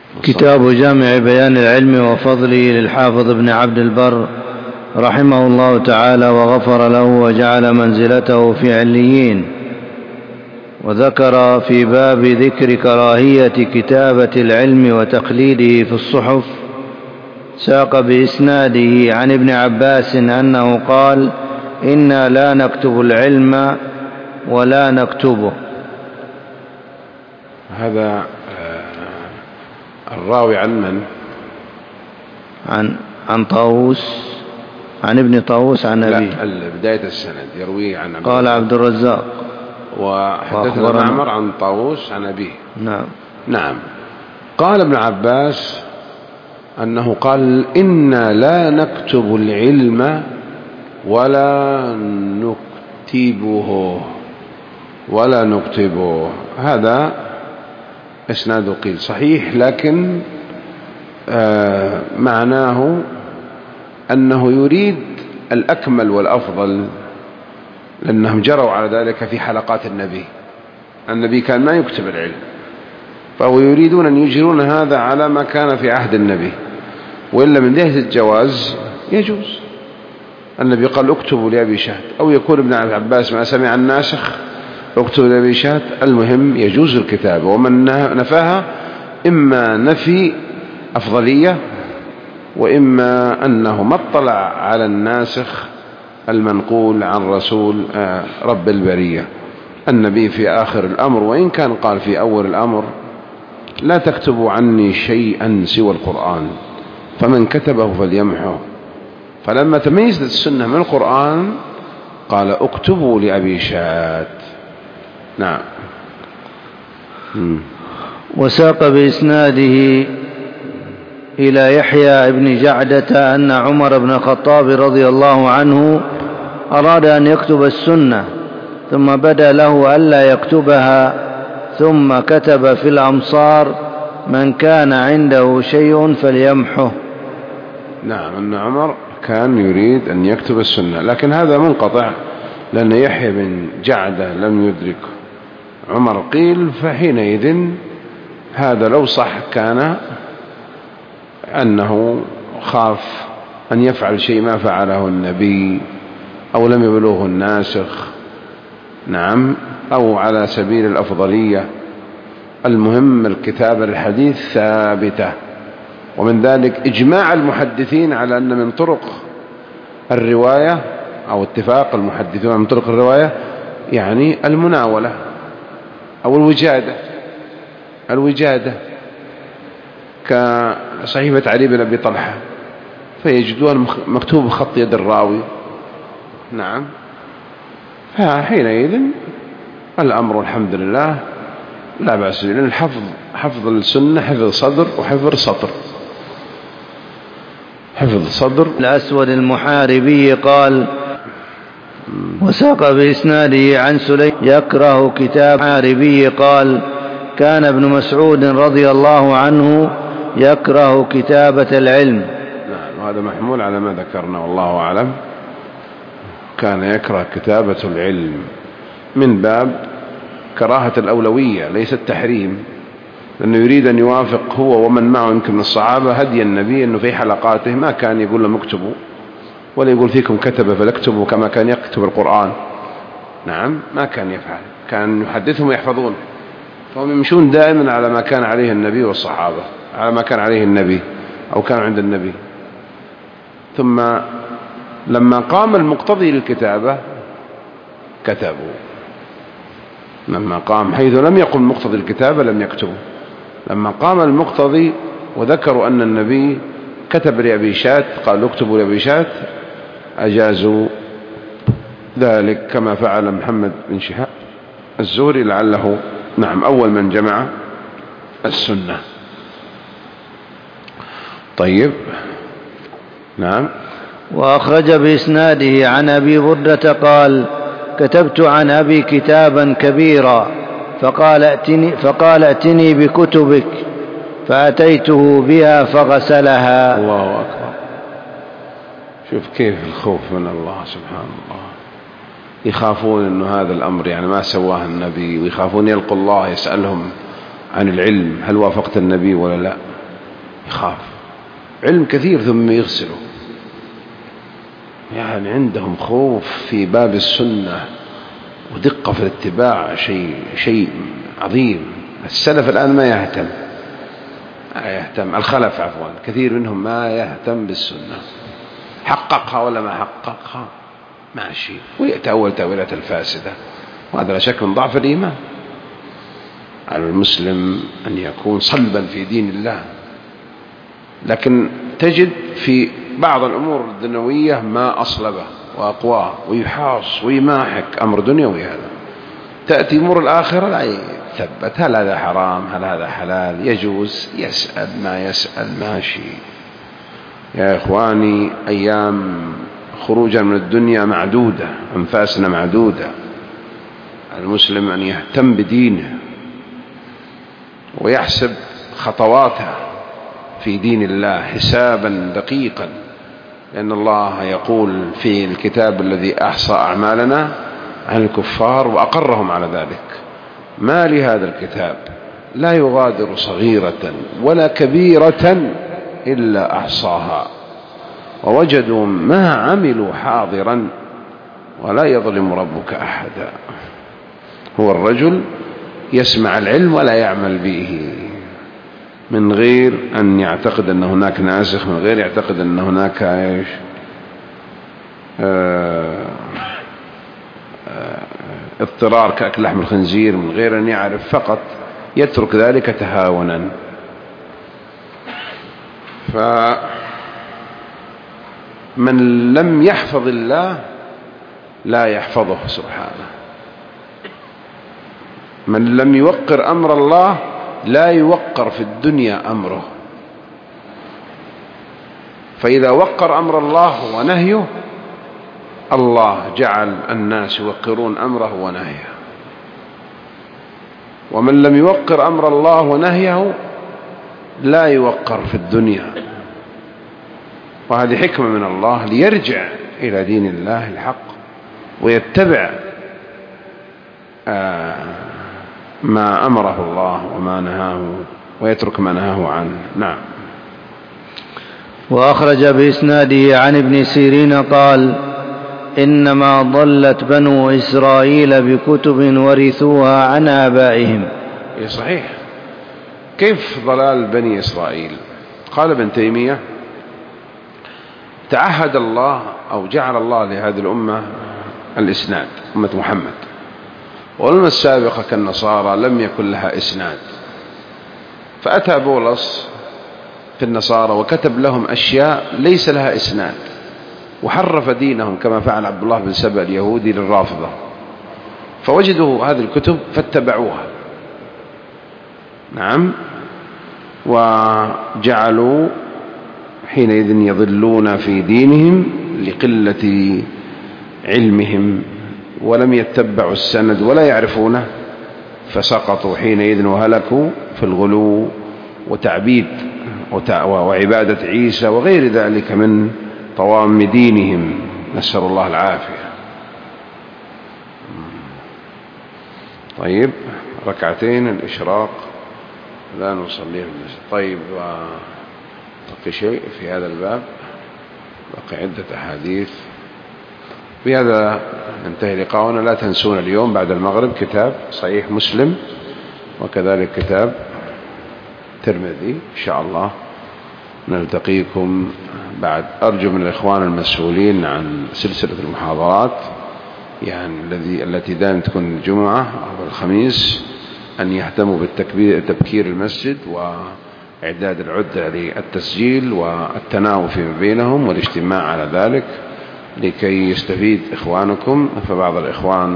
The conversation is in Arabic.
كتاب جامع بيان العلم وفضله للحافظ ابن عبد البر رحمه الله تعالى وغفر له وجعل منزلته في عليين. وذكر في باب ذكر كراهية كتابة العلم وتقليده في الصحف، ساق بإسناده عن ابن عباس أنه قال: إنا لا نكتب العلم ولا نكتبه. هذا الراوي عن من؟ عن طاووس، عن ابن طاووس عن أبيه. بداية السند يرويه عن قال عبد الرزاق وحدثنا معمر عن طاووس عن أبيه. نعم. قال ابن عباس أنه قال: إنا لا نكتب العلم ولا نكتبه. هذا إسناد قيل صحيح، لكن معناه أنه يريد الأكمل والأفضل، لأنهم جروا على ذلك في حلقات النبي كان ما يكتب العلم، فهو يريدون أن يجرون هذا على ما كان في عهد النبي، وإلا من جهة الجواز يجوز. النبي قال: اكتبوا لأبي شهد، أو يكون ابن عباس ما سمع الناسخ اكتبوا لأبي شهد. المهم يجوز الكتابة، ومن نفاها إما نفي أفضلية، وإما أنه ما اطلع على الناسخ المنقول عن رسول رب البرية. النبي في آخر الأمر، وإن كان قال في أول الأمر: لا تكتبوا عني شيئا سوى القرآن، فمن كتبه فليمحه. فلما تميزت السنة من القرآن قال: اكتبوا لأبي شهد. نعم. وساق بإسناده إلى يحيى بن جعدة أن عمر بن الخطاب رضي الله عنه أراد أن يكتب السنة، ثم بدا له ألا يكتبها، ثم كتب في الأمصار: من كان عنده شيء فليمحه. نعم، أن عمر كان يريد أن يكتب السنة، لكن هذا منقطع، لأن يحيى بن جعدة لم يدرك عمر قيل، فحينئذ هذا لو صح كان أنه خاف أن يفعل شيء ما فعله النبي، أو لم يبلغه الناسخ. نعم، أو على سبيل الأفضلية. المهم الكتابة للحديث ثابتة، ومن ذلك إجماع المحدثين على أن من طرق الرواية، أو اتفاق المحدثين من طرق الرواية، يعني المناولة أو الوجادة كصحيفة علي بن أبي طلحة، فيجدون مكتوب بخط يد الراوي. نعم، فحينئذ الأمر الحمد لله لا بأس، لأن حفظ السنة حفظ صدر وحفظ سطر. حفظ صدر. الأسود المحاربي قال: وساق بإسناده عن سليم يكره كتاب المحاربي قال: كان ابن مسعود رضي الله عنه يكره كتابة العلم. نعم، وهذا محمول على ما ذكرنا والله أعلم. كان يكره كتابة العلم من باب كراهة الأولوية، ليس التحريم، لأنه يريد أن يوافق هو ومن معه يمكن من الصحابة هدي النبي، أنه في حلقاته ما كان يقول لهم اكتبوا، ولا يقول فيكم كتب فلاكتبوا كما كان يكتب القرآن. نعم، ما كان يفعل، كان يحدثهم ويحفظون، فهم يمشون دائما على ما كان عليه النبي والصحابة، على ما كان عليه النبي أو كان عند النبي. ثم لما قام المقتضي للكتابة كتبوا، لما قام، حيث لم يقم مقتضي الكتابة لم يكتبوا. لما قام المقتضي وذكروا أن النبي كتب لأبي شات قالوا اكتبوا لأبي شات، أجازوا ذلك، كما فعل محمد بن شهاب الزهري لعله نعم أول من جمع السنة. طيب. نعم. وأخرج بإسناده عن أبي بردة قال: كتبت عن أبي كتابا كبيرا، فقال ائتني بكتبك، فأتيته بها فغسلها. الله أكبر. شوف كيف الخوف من الله سبحانه الله، يخافون أن هذا الأمر يعني ما سواه النبي، ويخافون يلقوا الله يسألهم عن العلم هل وافقت النبي ولا لا. يخاف، علم كثير ثم يغسله. يعني عندهم خوف في باب السنة ودقة في الاتباع، شيء عظيم. السلف الآن ما يهتم، الخلف عفوا، كثير منهم ما يهتم بالسنة، حققها ولا ما حققها ماشي، ويتأول تأويلات الفاسدة، وهذا لا شك من ضعف الإيمان. على المسلم أن يكون صلبا في دين الله، لكن تجد في بعض الأمور الدنيوية ما أصلبه وأقواه، ويحاص ويماحك أمر دنيوي. هذا تأتي أمور الآخرة لا يثبت، هل هذا حرام هل هذا حلال، يجوز، يسأل ما يسأل ماشي. يا إخواني أيام خروجا من الدنيا معدودة، أنفاسنا معدودة. المسلم أن يهتم بدينه ويحسب خطواته في دين الله حسابا دقيقا، لأن الله يقول في الكتاب الذي أحصى أعمالنا عن الكفار وأقرهم على ذلك: ما لهذا الكتاب لا يغادر صغيرة ولا كبيرة إلا أحصاها ووجدوا ما عملوا حاضرا ولا يظلم ربك أحدا. هو الرجل يسمع العلم ولا يعمل به، من غير أن يعتقد أن هناك ناسخ، من غير يعتقد أن هناك اضطرار كأكل لحم الخنزير، من غير أن يعرف، فقط يترك ذلك تهاونا. فمن لم يحفظ الله لا يحفظه سبحانه، من لم يوقر أمر الله لا يوقر في الدنيا أمره. فإذا وقر أمر الله ونهيه، الله جعل الناس يوقرون أمره ونهيه. ومن لم يوقر أمر الله ونهيه لا يوقر في الدنيا. وهذه حكمة من الله ليرجع إلى دين الله الحق ويتبع ما أمره الله وما نهاه، ويترك ما نهاه عنه. نعم. وأخرج بإسناده عن ابن سيرين قال: إنما ضلت بنو إسرائيل بكتب ورثوها عن آبائهم. صحيح. كيف ضلال بني إسرائيل؟ قال ابن تيمية: تعهد الله أو جعل الله لهذه الأمة الإسناد، أمة محمد، والأمة السابقة كالنصارى لم يكن لها إسناد، فأتى بولس في النصارى وكتب لهم أشياء ليس لها إسناد، وحرف دينهم كما فعل عبد الله بن سبأ اليهودي للرافضة، فوجدوا هذه الكتب فاتبعوها. نعم. وجعلوا حينئذ يضلون في دينهم لقلة علمهم، ولم يتبعوا السند ولا يعرفونه، فسقطوا حينئذ وهلكوا في الغلو وتعبيد وعبادة عيسى وغير ذلك من طوام دينهم، نسأل الله العافية. طيب، ركعتين الإشراق لا نصليها. طيب، بقي شيء في هذا الباب، بقي عدة أحاديث. بهذا ننتهي لقاؤنا. لا تنسون اليوم بعد المغرب كتاب صحيح مسلم، وكذلك كتاب ترمذي. إن شاء الله نلتقيكم بعد. أرجو من الإخوان المسؤولين عن سلسلة المحاضرات يعني التي دائما تكون الجمعة أو الخميس أن يهتموا بتبكير المسجد وإعداد العدة للتسجيل والتناوب فيما بينهم والاجتماع على ذلك لكي يستفيد إخوانكم. فبعض الإخوان